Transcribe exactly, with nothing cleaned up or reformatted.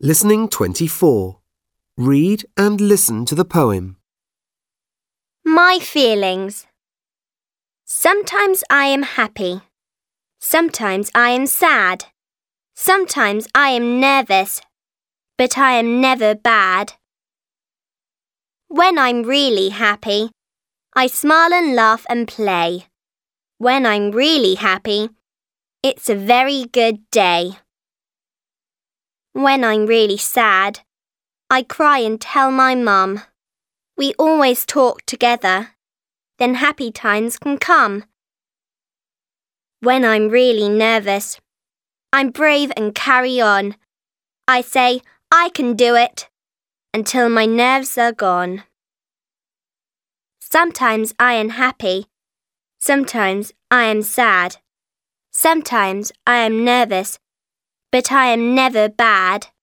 Listening twenty-four. Read and listen to the poem. My feelings. Sometimes I am happy. Sometimes I am sad. Sometimes I am nervous, but I am never bad. When I'm really happy, I smile and laugh and play. When I'm really happy, it's a very good day. When I'm really sad, I cry and tell my mum. We always talk together, then happy times can come. When I'm really nervous, I'm brave and carry on. I say, I can do it, until my nerves are gone. Sometimes I am happy. Sometimes I am sad. Sometimes I am nervous, but I am never bad.